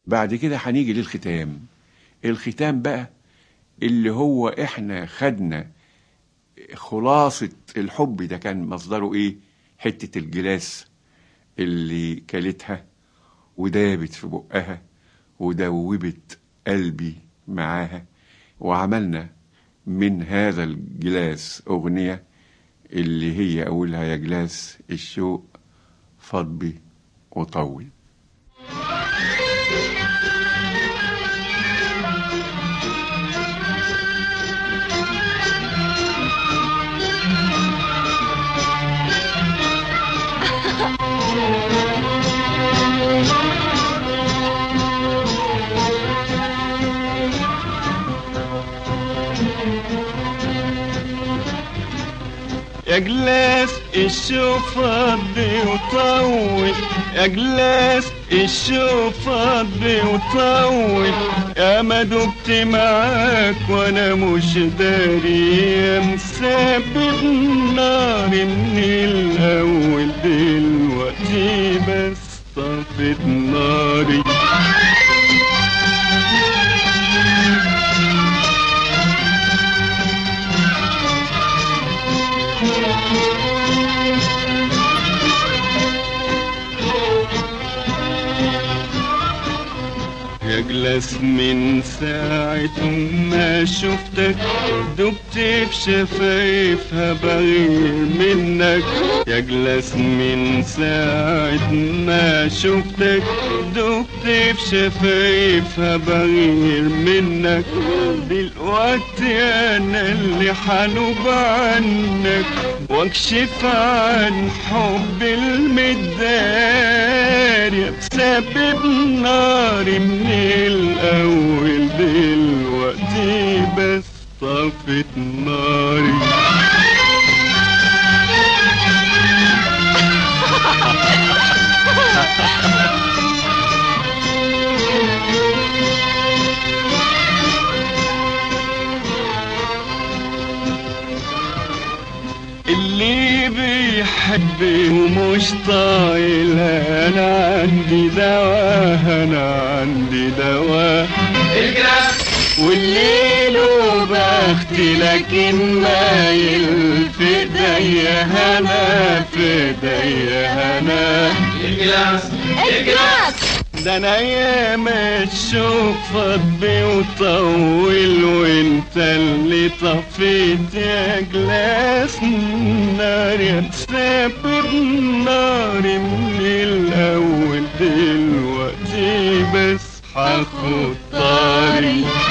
بعد كده هنيجي للختام. الختام بقى اللي هو احنا خدنا خلاصة الحب ده كان مصدره ايه؟ حتة الجلاس اللي كلتها ودابت في بقها ودوبت قلبي معاها، وعملنا من هذا الجلاس أغنية اللي هي أولها يا جلاس الشوق فضبي وطول. يا جلاس الشوق فضي وطول، يا جلاس الشوق فضي وطول، يا ما دبت معاك وانا مش داري، يا مسبب نار من الاول، دلوقتي بس طفت ناري. يا جلاس من ساعة ما شفتك دبت في شفايفها بغير منك، يا جلاس من ساعة ما شفتك دبت في شفايفها بغير منك، دلوقتي انا اللي حنوب عنك واكشف عن حب المداري، بسبب ناري من الاول، دلوقتي بس طفت ناري. اللي بيحب ومش طايل انا عندي دواء، انا عندي دواء الجلاس، والليل وبختي لكن مايل في ايديا هنا، في ايديا هنا الجلاس، الجلاس ده انا ايام الشوق فضي وطول، وانت اللي طفيت يا جلاس النار، يا مسبب ناري من الاول، دلوقتي بس هاخد طاري.